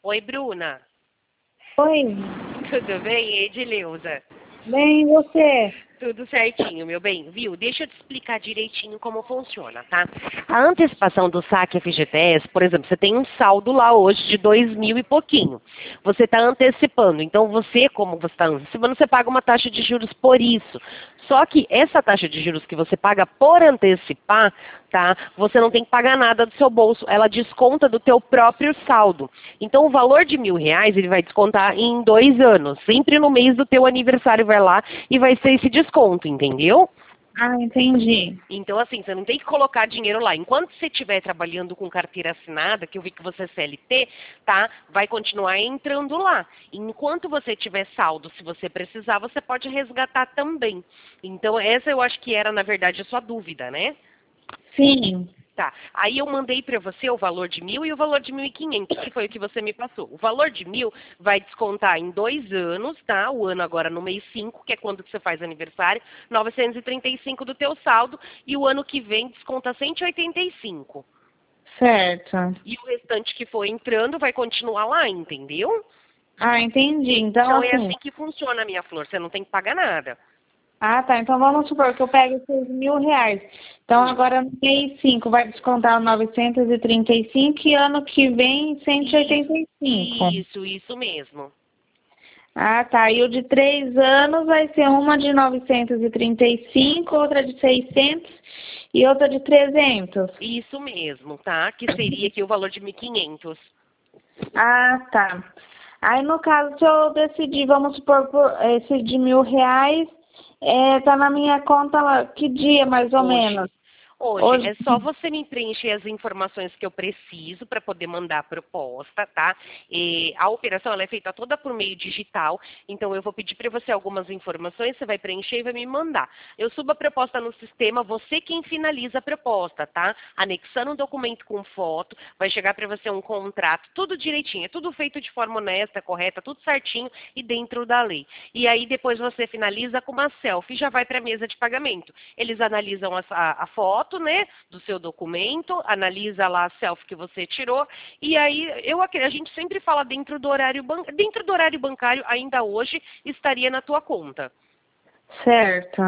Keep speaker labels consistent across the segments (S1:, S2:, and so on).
S1: Oi, Bruna.
S2: Oi,
S1: Tudo bem, Edileuza?
S2: bem, e você?
S1: Tudo certinho, meu bem. Viu? Deixa eu te explicar direitinho como funciona, tá? A antecipação do saque FGTS, por exemplo, você tem um saldo lá hoje de 2.000 e pouquinho. Você está antecipando. Então, como você está antecipando, você paga uma taxa de juros por isso. Só que essa taxa de juros que você paga por antecipar, tá? Você não tem que pagar nada do seu bolso. Ela desconta do teu próprio saldo. Então, o valor de R$ 1.000, ele vai descontar em 2 anos. Sempre no mês do teu aniversário vai lá e vai ser esse desconto, entendeu?
S2: Ah, entendi.
S1: Então, assim, você não tem que colocar dinheiro lá. Enquanto você estiver trabalhando com carteira assinada, que eu vi que você é CLT, tá? Vai continuar entrando lá. Enquanto você tiver saldo, se você precisar, você pode resgatar também. Então, essa eu acho que era, na verdade, a sua dúvida, né?
S2: Sim,
S1: Tá. Aí eu mandei para você o valor de 1.000 e o valor de 1.500, que foi o que você me passou. O valor de 1.000 vai descontar em 2 anos, tá? O ano agora no mês 5, que é quando que você faz aniversário, 935 do teu saldo, e o ano que vem desconta 185.
S2: certo.
S1: E o restante que for entrando vai continuar lá, entendeu?
S2: Ah, entendi. Então,
S1: Então é
S2: assim,
S1: assim que funciona, minha flor. Você não tem que pagar nada.
S2: tá. Então vamos supor que eu pego esses R$ 1.000. Então
S1: Hum.
S2: agora no mês 5 vai descontar 935 e ano que vem 185.
S1: Isso mesmo.
S2: Ah, tá. E o de 3 anos vai ser uma de 935, outra de 600 e outra de 300.
S1: Isso mesmo, tá? Que seria aqui o valor de 1.500.
S2: Ah, tá. Aí, no caso, se eu decidir, vamos supor, por esse de R$ 1.000, tá na minha conta lá, que dia, mais ou
S1: Hoje.
S2: menos?
S1: Hoje
S2: Hoje?
S1: é só você me preencher as informações que eu preciso para poder mandar a proposta, tá? E a operação ela é feita toda por meio digital, então eu vou pedir para você algumas informações, você vai preencher e vai me mandar. Eu subo a proposta no sistema, você quem finaliza a proposta, tá? Anexando um documento com foto, vai chegar para você um contrato, tudo direitinho, é tudo feito de forma honesta, correta, tudo certinho e dentro da lei. E aí depois você finaliza com uma selfie e já vai para a mesa de pagamento. Eles analisam a foto, né, do seu documento, analisa lá a selfie que você tirou, e aí a gente sempre fala dentro do horário bancário, ainda hoje estaria na tua conta.
S2: Certo.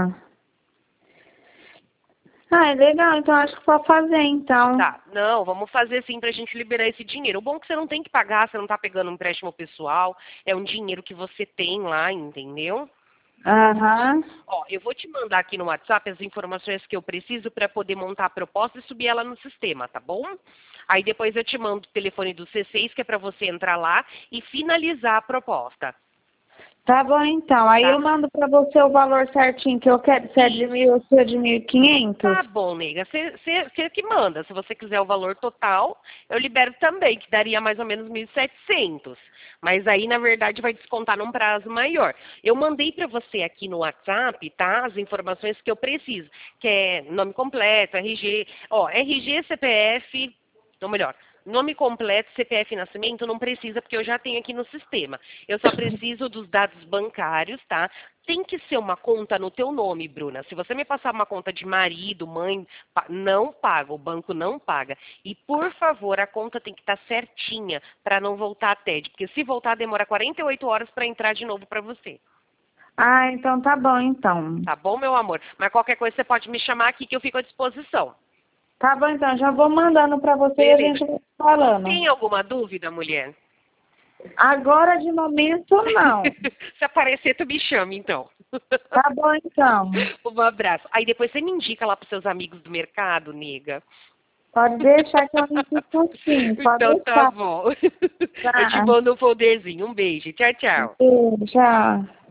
S2: Ah, é legal, então acho que pode fazer, então.
S1: Tá, não, vamos fazer sim pra gente liberar esse dinheiro. O bom é que você não tem que pagar, você não tá pegando um empréstimo pessoal, é um dinheiro que você tem lá, entendeu?
S2: Aham.
S1: Ó, eu vou te mandar aqui no WhatsApp as informações que eu preciso para poder montar a proposta e subir ela no sistema, tá bom? Aí depois eu te mando o telefone do C6, que é para você entrar lá e finalizar a proposta,
S2: Tá bom, então. Aí
S1: tá?
S2: eu mando pra você o valor certinho que eu quero, se é de
S1: Isso.
S2: 1.000 ou se é de 1.500.
S1: Tá bom, nega. Você que manda. Se você quiser o valor total, eu libero também, que daria mais ou menos 1.700. Mas aí, na verdade, vai descontar num prazo maior. Eu mandei para você aqui no WhatsApp, tá? As informações que eu preciso, que é nome completo, RG, ó, RG, CPF, ou melhor, nome completo, CPF e nascimento, não precisa, porque eu já tenho aqui no sistema. Eu só preciso dos dados bancários, tá? Tem que ser uma conta no teu nome, Bruna. Se você me passar uma conta de marido, mãe, não paga, o banco não paga. E, por favor, a conta tem que estar certinha para não voltar a TED, porque se voltar demora 48 horas para entrar de novo para você.
S2: Ah, então tá bom, então.
S1: Tá bom, meu amor? Mas qualquer coisa você pode me chamar aqui que eu fico à disposição.
S2: Tá bom, então. Já vou mandando pra você e a
S1: Beleza.
S2: gente vai falando.
S1: Tem alguma dúvida, mulher?
S2: Agora, de momento, não.
S1: Se aparecer, tu me chama, então.
S2: Tá bom, então.
S1: Um abraço. Aí depois você me indica lá pros seus amigos do mercado, nega.
S2: Pode deixar que eu indico sim. Pode
S1: Então tá
S2: deixar.
S1: bom. Eu te
S2: Tá.
S1: mando um folderzinho. Um beijo. Tchau, tchau.
S2: Beijo, tchau.